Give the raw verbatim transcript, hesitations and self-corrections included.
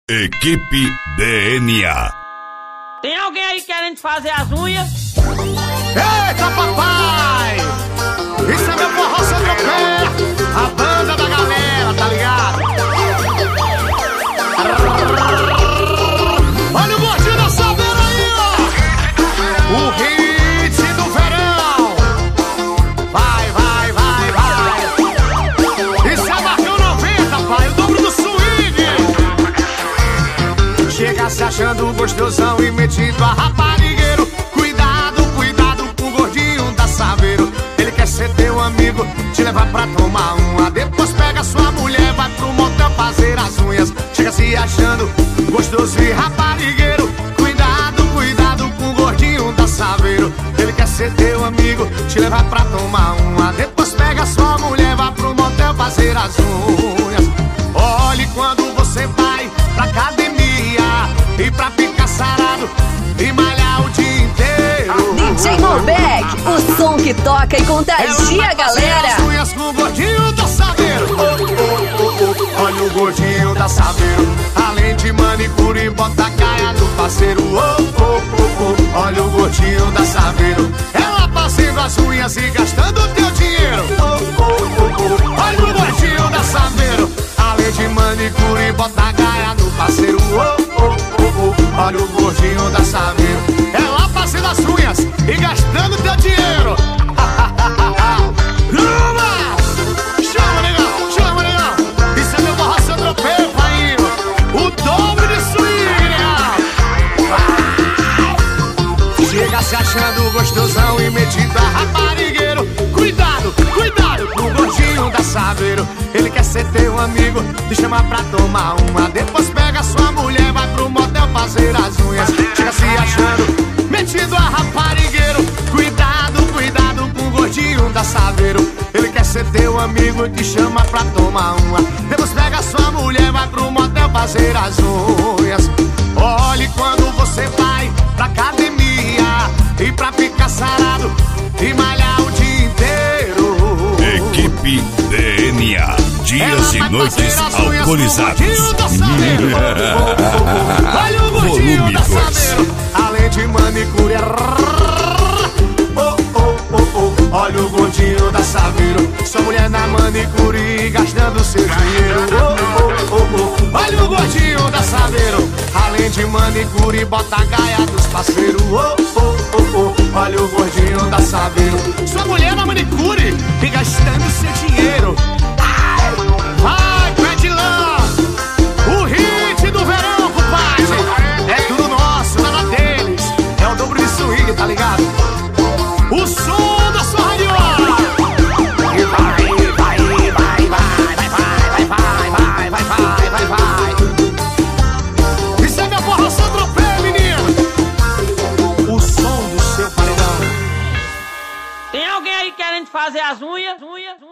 Equipe D N A. Tem alguém aí querendo fazer as unhas? Eita, papai! Isso é meu forró sem tropé, a banda da galera, tá ligado? Olha o gordinho da saveira aí, ó! O hit do verão! Vai, vai, vai, vai! Isso é Marcão noventa, pai, o dobro do swing! Chega se achando gostosão e metido a raparigueiro. Cuidado, cuidado com o gordinho da saveiro. Ele quer ser teu amigo, te levar pra tomar uma. Depois pega sua mulher, vai pro motel fazer as unhas. Chega se achando gostoso e raparigueiro. Cuidado, cuidado com o gordinho da saveiro. Ele quer ser teu amigo, te levar pra tomar uma. Depois pega sua mulher, vai pro motel fazer as unhas. Olhe quando você vai pra academia e pra ficar sarado e malhar o dia inteiro. D J Mobeck, o som que toca e contagia a galera. As unhas com o gordinho da saveiro. Oh, oh, oh, oh. Olha o gordinho da saveiro. Além de manicure e bota a caia do parceiro. Oh, oh, oh, oh. Olha o gordinho da saveiro. Ela fazendo as unhas e gastando o teu dinheiro. Oh, oh, oh, oh. Olha o gordinho da saveiro. Além de manicure e bota a caia do parceiro. Oh, oh, oh, oh. Olha o gordinho da saveiro. Ela fazendo as unhas e gastando teu dinheiro. Chama, negão, chama, negão. Isso é meu forró sem tropé, pai. O dobro de swing, negão. Chega se achando gostosão e metido a raparigueiro. Cuidado, cuidado com o gordinho da saveiro. Ele quer ser teu amigo, te chama pra tomar uma. Depois pega sua mulher, vai pro motel fazer as unhas. Chega se achando metido a raparigueiro. Cuidado, cuidado com o gordinho da saveiro. Ele quer ser teu amigo, te chama pra tomar uma. Depois pega sua mulher, vai pro motel fazer as unhas. Olhe quando você vai pra academia e pra ficar sarado e malhar o dia inteiro. Equipe D N A. Dias e noites alcoolizados. Olha o gordinho da saveiro. Além de manicure. Oh, oh, oh, oh. Olha o gordinho da saveiro. Sua mulher na manicure gastando seu dinheiro. Oh, oh, oh, oh. Olha o gordinho da saveiro. Além de manicure, bota a gaia dos parceiros. Oh, oh, oh, oh. Olha o gordinho da saveiro. Sua mulher na manicure e gastando seu dinheiro. Vai, Pedilão! O hit do verão, compadre! É tudo nosso, nada deles. É o dobro de swing, tá ligado? O som da sua radiola! E vai, vai, vai, vai, vai, vai, vai, vai, vai, vai, vai, vai. Isso é minha porra sem tropé, menino! O som do seu paredão. Tem alguém aí querendo fazer as unhas? Unhas?